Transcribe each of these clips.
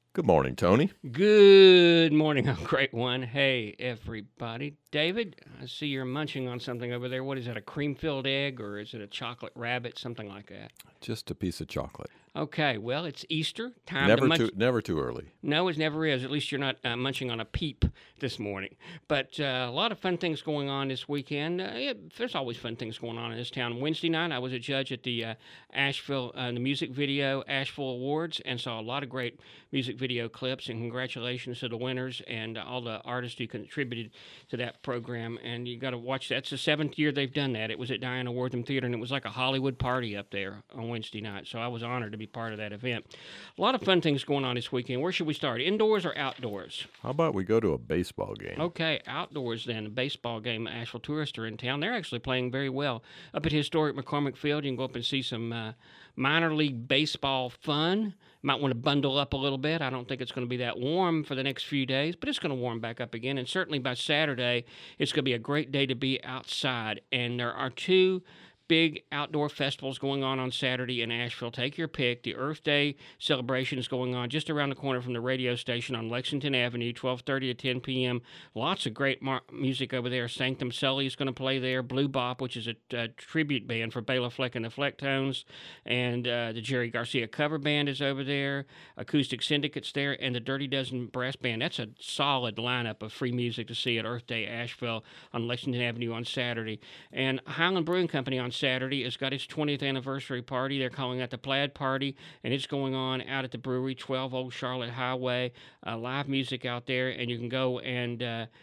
Good morning, Tony. Good morning, great one. Hey, everybody. David, I see you're munching on something over there. What is that, a cream-filled egg or is it a chocolate rabbit, something like that? Just a piece of chocolate. Okay, well, it's Easter. Time to munch. Never too early. No, it never is. At least you're not munching on a peep this morning. But a lot of fun things going on this weekend. Yeah, there's always fun things going on in this town. Wednesday night, I was a judge at the Asheville, the music video Asheville Awards, and saw a lot of great music video clips. And congratulations to the winners and all the artists who contributed to that program. And you got to watch that. It's the 7th year they've done that. It was at Diana Wortham Theater, and it was like a Hollywood party up there on Wednesday night. So I was honored to be part of that event. A lot of fun things going on this weekend. Where should we start? Indoors or outdoors? How about we go to a baseball game? Okay, outdoors then. A baseball game. Asheville Tourists are in town. They're actually playing very well. Up at historic McCormick Field, you can go up and see some minor league baseball fun. Might want to bundle up a little bit. I don't think it's going to be that warm for the next few days, but it's going to warm back up again. And certainly by Saturday, it's going to be a great day to be outside. And there are two big outdoor festivals going on Saturday in Asheville. Take your pick. The Earth Day celebration is going on just around the corner from the radio station on Lexington Avenue, 12:30 to 10 p.m. Lots of great music over there. Sanctum Sully is going to play there. Blue Bop, which is a tribute band for Bela Fleck and the Flecktones, and the Jerry Garcia cover band is over there. Acoustic Syndicate's there, and the Dirty Dozen Brass Band. That's a solid lineup of free music to see at Earth Day Asheville on Lexington Avenue on Saturday. And Highland Brewing Company on Saturday has got its 20th anniversary party. They're calling it the Plaid Party, and it's going on out at the brewery, 12 Old Charlotte Highway. Live music out there, and you can go and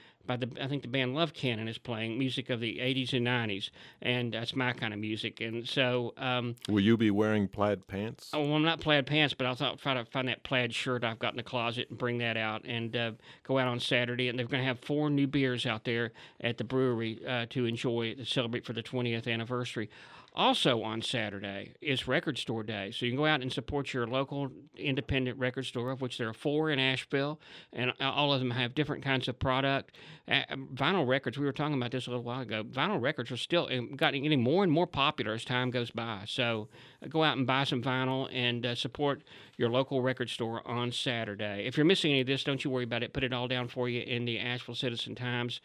I think the band Love Cannon is playing music of the 80s and 90s, and that's my kind of music. And so, will you be wearing plaid pants? Oh, well, I'm not plaid pants, but I'll try to find that plaid shirt I've got in the closet and bring that out and go out on Saturday. And they're going to have 4 new beers out there at the brewery to enjoy to celebrate for the 20th anniversary. Also on Saturday is Record Store Day, so you can go out and support your local independent record store, of which there are 4 in Asheville, and all of them have different kinds of product. Vinyl records, we were talking about this a little while ago, vinyl records are still getting more and more popular as time goes by, so go out and buy some vinyl and support your local record store on Saturday. If you're missing any of this, don't you worry about it. Put it all down for you in the Asheville Citizen Times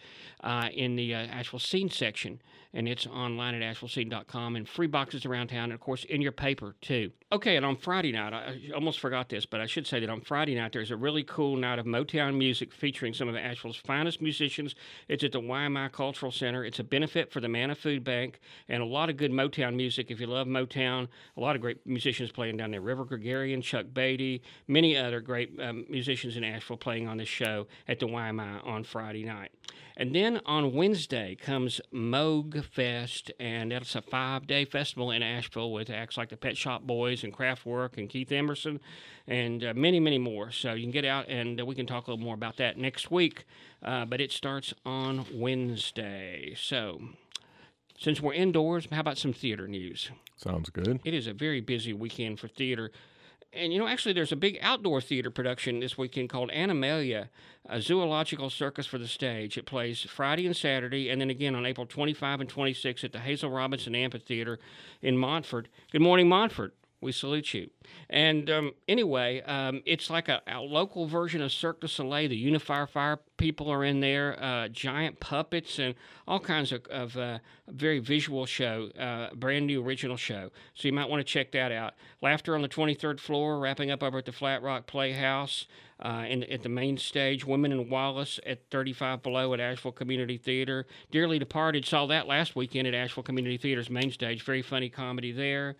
in the Asheville Scene section, and it's online at ashevillescene.com, and free boxes around town, and of course in your paper too. Okay, and on Friday night, I almost forgot this, but I should say that on Friday night there's a really cool night of Motown music featuring some of Asheville's finest musicians. It's at the YMI Cultural Center. It's a benefit for the Manna Food Bank, and a lot of good Motown music. If you love Motown, a lot of great musicians playing down there. River Gregarian, Chuck Beatty, many other great musicians in Asheville playing on this show at the YMI on Friday night. And then on Wednesday comes Moog Fest, and that's a 5-day festival in Asheville with acts like the Pet Shop Boys and Kraftwerk and Keith Emerson and many, many more. So you can get out and we can talk a little more about that next week, but it starts on Wednesday. So since we're indoors, how about some theater news? Sounds good. It is a very busy weekend for theater. And, actually, there's a big outdoor theater production this weekend called Animalia, a zoological circus for the stage. It plays Friday and Saturday, and then again on April 25 and 26 at the Hazel Robinson Amphitheater in Montfort. Good morning, Montfort. We salute you. And anyway, it's like a local version of Cirque du Soleil. The Unifier Fire people are in there, giant puppets, and all kinds of very visual show, brand new original show. So you might want to check that out. Laughter on the 23rd floor, wrapping up over at the Flat Rock Playhouse. At the main stage, Women in Wallace at 35 Below at Asheville Community Theater. Dearly Departed, saw that last weekend at Asheville Community Theater's main stage. Very funny comedy there.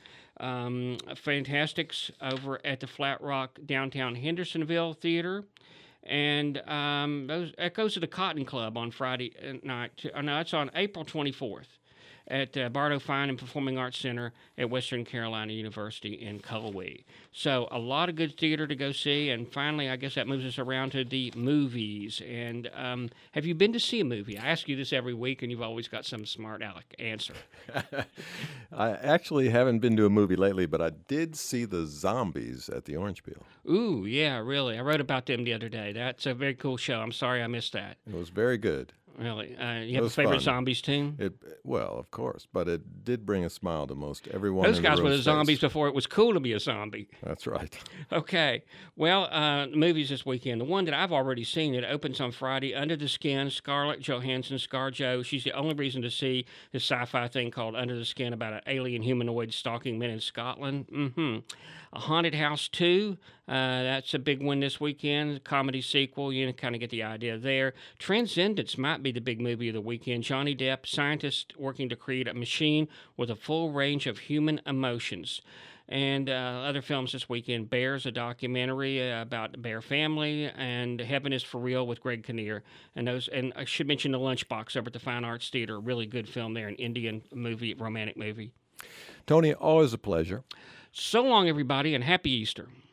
Fantastics over at the Flat Rock Downtown Hendersonville Theater. And that goes to the Cotton Club on Friday night. No, it's on April 24th. At Bardo Fine and Performing Arts Center at Western Carolina University in Cullowhee. So a lot of good theater to go see. And finally, I guess that moves us around to the movies. And have you been to see a movie? I ask you this every week, and you've always got some smart aleck answer. I actually haven't been to a movie lately, but I did see The Zombies at the Orange Peel. Ooh, yeah, really. I wrote about them the other day. That's a very cool show. I'm sorry I missed that. It was very good. Really? You It have a was favorite fun. zombies tune? Well, of course, but it did bring a smile to most everyone Those in the guys were the room's zombies face. before it was cool to be a zombie. That's right. Okay. Well, movies this weekend. The one that I've already seen, it opens on Friday, Under the Skin, Scarlett Johansson, ScarJo. She's the only reason to see this sci-fi thing called Under the Skin about an alien humanoid stalking men in Scotland. A Haunted House 2. That's a big one this weekend. Comedy sequel. You kind of get the idea there. Transcendence might be the big movie of the weekend. Johnny Depp, scientist working to create a machine with a full range of human emotions. And other films this weekend: Bears, a documentary about the bear family, and Heaven is for Real with Greg Kinnear. And I should mention The Lunchbox over at the Fine Arts Theater. A really good film there, an Indian movie, romantic movie. Tony, always a pleasure. So long, everybody, and happy Easter.